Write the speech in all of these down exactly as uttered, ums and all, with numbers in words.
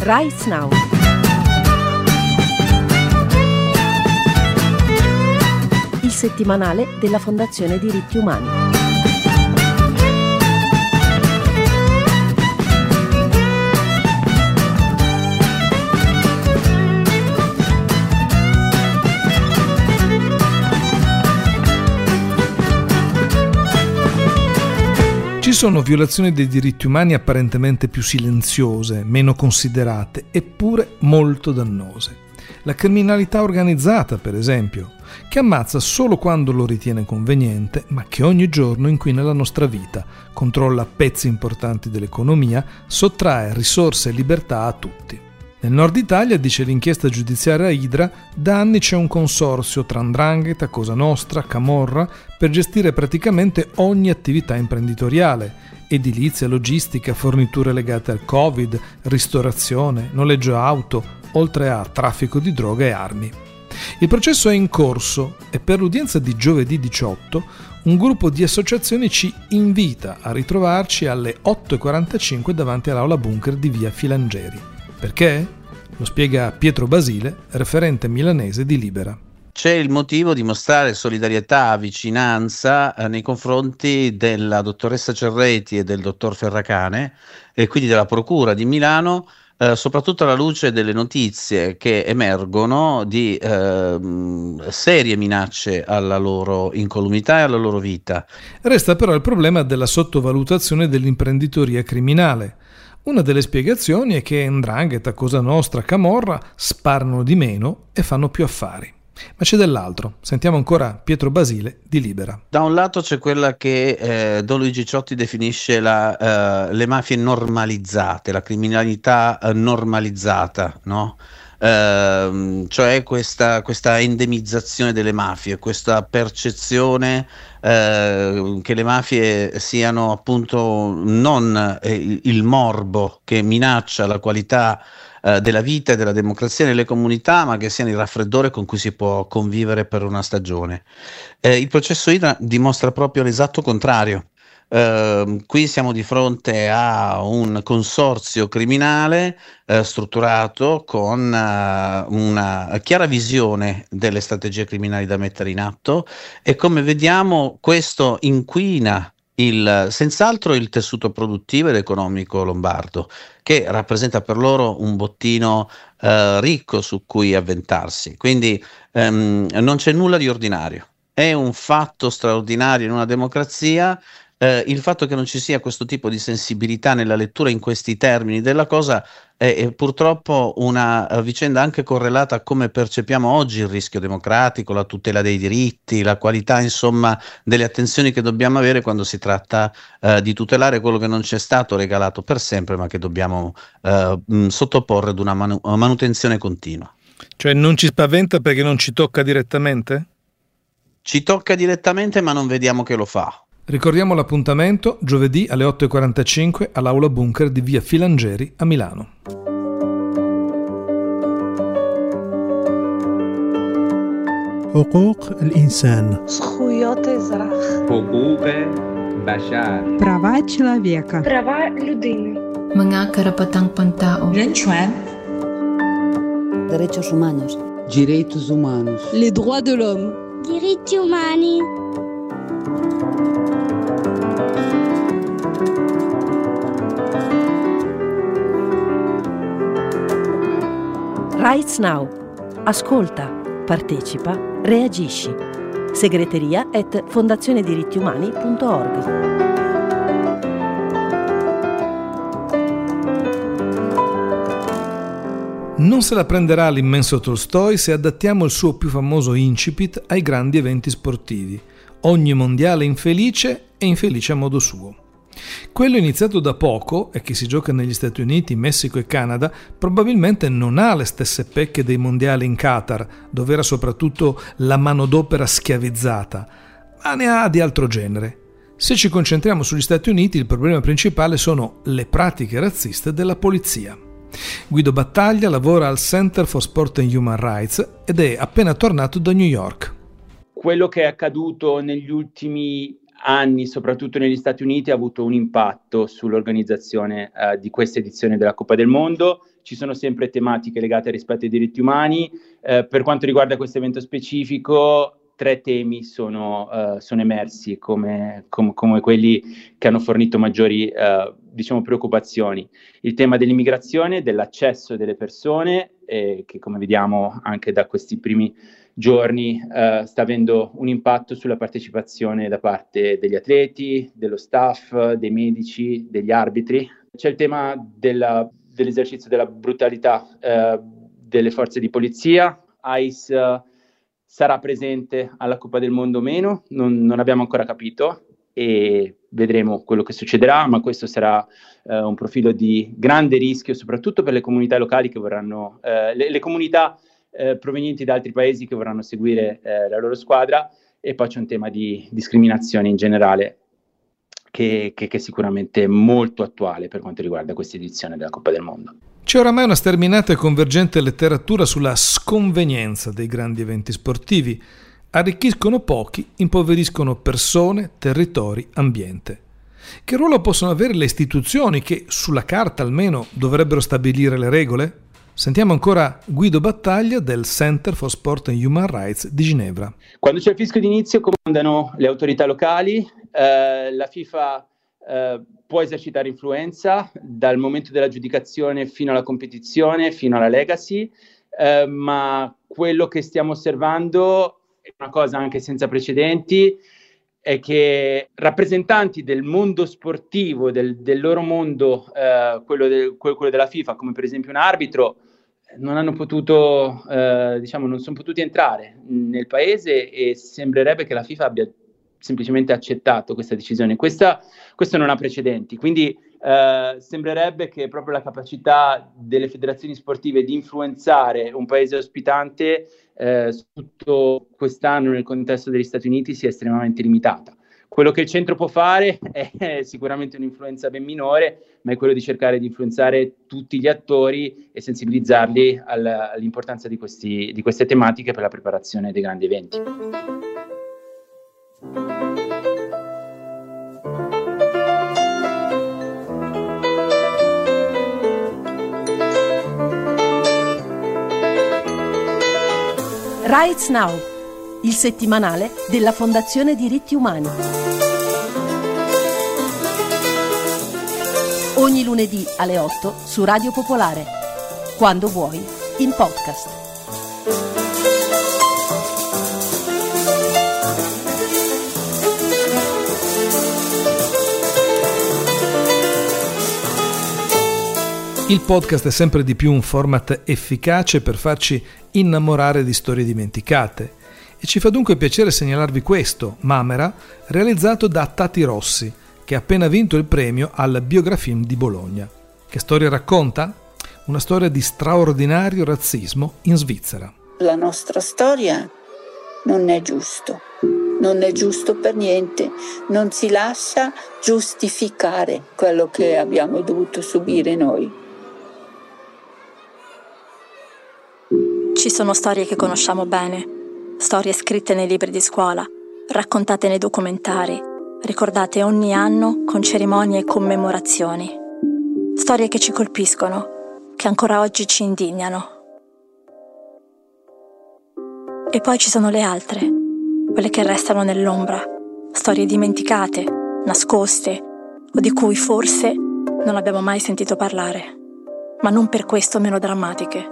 Rights Now. Il settimanale della Fondazione Diritti Umani. Ci sono violazioni dei diritti umani apparentemente più silenziose, meno considerate, eppure molto dannose. La criminalità organizzata, per esempio, che ammazza solo quando lo ritiene conveniente, ma che ogni giorno inquina la nostra vita, controlla pezzi importanti dell'economia, sottrae risorse e libertà a tutti. Nel nord Italia, dice l'inchiesta giudiziaria Idra, da anni c'è un consorzio tra 'ndrangheta, Cosa Nostra, Camorra per gestire praticamente ogni attività imprenditoriale: edilizia, logistica, forniture legate al Covid, ristorazione, noleggio auto, oltre a traffico di droga e armi. Il processo è in corso e per l'udienza di giovedì diciotto un gruppo di associazioni ci invita a ritrovarci alle otto e quarantacinque davanti all'aula bunker di via Filangeri. Perché? Lo spiega Pietro Basile, referente milanese di Libera. C'è il motivo di mostrare solidarietà, vicinanza eh, nei confronti della dottoressa Cerreti e del dottor Ferracane e quindi della Procura di Milano, eh, soprattutto alla luce delle notizie che emergono di eh, serie minacce alla loro incolumità e alla loro vita. Resta però il problema della sottovalutazione dell'imprenditoria criminale. Una delle spiegazioni è che 'ndrangheta, Cosa Nostra, Camorra sparano di meno e fanno più affari. Ma c'è dell'altro. Sentiamo ancora Pietro Basile di Libera. Da un lato c'è quella che eh, Don Luigi Ciotti definisce la, eh, le mafie normalizzate, la criminalità eh, normalizzata, no? Uh, cioè questa, questa endemizzazione delle mafie, questa percezione uh, che le mafie siano appunto non eh, il morbo che minaccia la qualità uh, della vita e della democrazia nelle comunità, ma che siano il raffreddore con cui si può convivere per una stagione. Uh, il processo Idra dimostra proprio l'esatto contrario. Uh, qui siamo di fronte a un consorzio criminale uh, strutturato con uh, una chiara visione delle strategie criminali da mettere in atto e, come vediamo, questo inquina il, senz'altro il tessuto produttivo ed economico lombardo, che rappresenta per loro un bottino uh, ricco su cui avventarsi. Quindi um, non c'è nulla di ordinario. È un fatto straordinario in una democrazia. Eh, il fatto che non ci sia questo tipo di sensibilità nella lettura in questi termini della cosa è, è purtroppo una vicenda anche correlata a come percepiamo oggi il rischio democratico, la tutela dei diritti, la qualità insomma delle attenzioni che dobbiamo avere quando si tratta eh, di tutelare quello che non ci è stato regalato per sempre, ma che dobbiamo eh, mh, sottoporre ad una manu- manutenzione continua. Cioè non ci spaventa perché non ci tocca direttamente? Ci tocca direttamente, ma non vediamo che lo fa. Ricordiamo l'appuntamento giovedì alle otto e quarantacinque all'aula bunker di via Filangeri a Milano. حقوق الإنسان زخويات الأزرق حقوق بشر права человека права людини mga karapatang-pantao Renchuan derechos humanos direitos humanos les droits de l'homme diritti umani. Rights Now. Ascolta, partecipa, reagisci. Segreteria at fondazionediritiumani punto org. Non se la prenderà l'immenso Tolstoi se adattiamo il suo più famoso incipit ai grandi eventi sportivi. Ogni mondiale infelice è infelice a modo suo. Quello iniziato da poco e che si gioca negli Stati Uniti, Messico e Canada probabilmente non ha le stesse pecche dei mondiali in Qatar, dove era soprattutto la manodopera schiavizzata, ma ne ha di altro genere. Se ci concentriamo sugli Stati Uniti, il problema principale sono le pratiche razziste della polizia. Guido Battaglia lavora al Center for Sport and Human Rights ed è appena tornato da New York. Quello che è accaduto negli ultimi anni, soprattutto negli Stati Uniti, ha avuto un impatto sull'organizzazione eh, di questa edizione della Coppa del Mondo. Ci sono sempre tematiche legate al rispetto ai diritti umani. Eh, per quanto riguarda questo evento specifico, tre temi sono, uh, sono emersi come, com- come quelli che hanno fornito maggiori uh, diciamo, preoccupazioni. Il tema dell'immigrazione, dell'accesso delle persone, eh, che come vediamo anche da questi primi giorni uh, sta avendo un impatto sulla partecipazione da parte degli atleti, dello staff, dei medici, degli arbitri. C'è il tema della, dell'esercizio della brutalità uh, delle forze di polizia. ICE uh, sarà presente alla Coppa del Mondo o meno, non, non abbiamo ancora capito e vedremo quello che succederà, ma questo sarà eh, un profilo di grande rischio, soprattutto per le comunità locali che vorranno, eh, le, le comunità eh, provenienti da altri paesi che vorranno seguire eh, la loro squadra, e poi c'è un tema di discriminazione in generale che, che, che è sicuramente molto attuale per quanto riguarda questa edizione della Coppa del Mondo. C'è oramai una sterminata e convergente letteratura sulla sconvenienza dei grandi eventi sportivi. Arricchiscono pochi, impoveriscono persone, territori, ambiente. Che ruolo possono avere le istituzioni che, sulla carta almeno, dovrebbero stabilire le regole? Sentiamo ancora Guido Battaglia del Center for Sport and Human Rights di Ginevra. Quando c'è il fischio d'inizio comandano le autorità locali, eh, la FIFA eh, può esercitare influenza dal momento della giudicazione fino alla competizione, fino alla legacy, eh, ma quello che stiamo osservando è una cosa anche senza precedenti, è che rappresentanti del mondo sportivo, del, del loro mondo, eh, quello, de, quello della FIFA, come per esempio un arbitro, non hanno potuto, eh, diciamo, non sono potuti entrare nel paese, e sembrerebbe che la FIFA abbia semplicemente accettato questa decisione. Questa, questo non ha precedenti, quindi eh, sembrerebbe che proprio la capacità delle federazioni sportive di influenzare un paese ospitante, eh, soprattutto quest'anno nel contesto degli Stati Uniti, sia estremamente limitata. Quello che il centro può fare è sicuramente un'influenza ben minore, ma è quello di cercare di influenzare tutti gli attori e sensibilizzarli all'importanza di, questi, di queste tematiche per la preparazione dei grandi eventi. Rights Now, il settimanale della Fondazione Diritti Umani. Ogni lunedì alle otto su Radio Popolare. Quando vuoi, in podcast. Il podcast è sempre di più un format efficace per farci innamorare di storie dimenticate, e ci fa dunque piacere segnalarvi questo, Mamera, realizzato da Tati Rossi, che ha appena vinto il premio al Biografilm di Bologna. Che storia racconta? Una storia di straordinario razzismo in Svizzera. La nostra storia non è giusto, non è giusto per niente, non si lascia giustificare quello che abbiamo dovuto subire noi. Ci sono storie che conosciamo bene, storie scritte nei libri di scuola, raccontate nei documentari, ricordate ogni anno con cerimonie e commemorazioni. Storie che ci colpiscono, che ancora oggi ci indignano. E poi ci sono le altre, quelle che restano nell'ombra, storie dimenticate, nascoste, o di cui forse non abbiamo mai sentito parlare, ma non per questo meno drammatiche.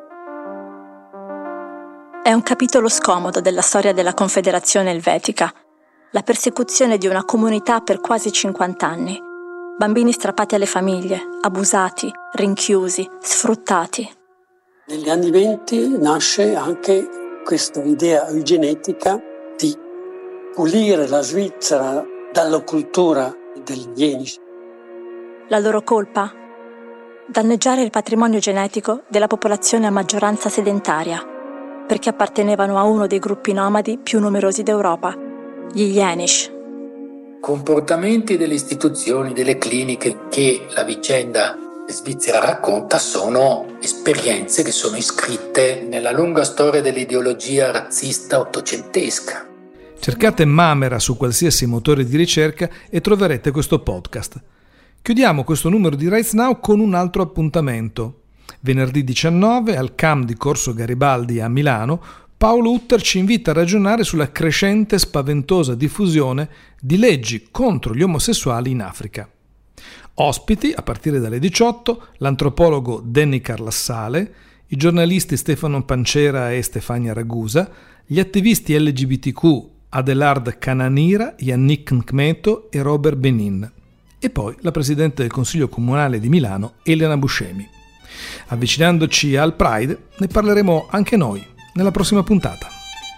È un capitolo scomodo della storia della Confederazione Elvetica, la persecuzione di una comunità per quasi cinquanta anni. Bambini strappati alle famiglie, abusati, rinchiusi, sfruttati. Negli anni venti nasce anche questa idea eugenetica di pulire la Svizzera dalla cultura degli Enish. La loro colpa? Danneggiare il patrimonio genetico della popolazione a maggioranza sedentaria, perché appartenevano a uno dei gruppi nomadi più numerosi d'Europa, gli Yenish. Comportamenti delle istituzioni, delle cliniche che la vicenda svizzera racconta sono esperienze che sono iscritte nella lunga storia dell'ideologia razzista ottocentesca. Cercate Mamera su qualsiasi motore di ricerca e troverete questo podcast. Chiudiamo questo numero di Rights Now con un altro appuntamento. Venerdì diciannove al C A M di Corso Garibaldi a Milano, Paolo Utter ci invita a ragionare sulla crescente spaventosa diffusione di leggi contro gli omosessuali in Africa. Ospiti, a partire dalle diciotto, l'antropologo Danny Carlassale, i giornalisti Stefano Pancera e Stefania Ragusa, gli attivisti L G B T Q Adelard Cananira, Yannick Nkmeto e Robert Benin, e poi la Presidente del Consiglio Comunale di Milano, Elena Buscemi. Avvicinandoci al Pride, ne parleremo anche noi nella prossima puntata.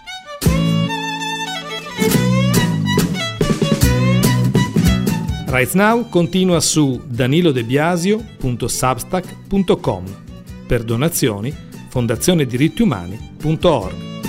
Rights Now continua su danilodebiasio punto substack punto com. Per donazioni fondazione diritti umani punto org.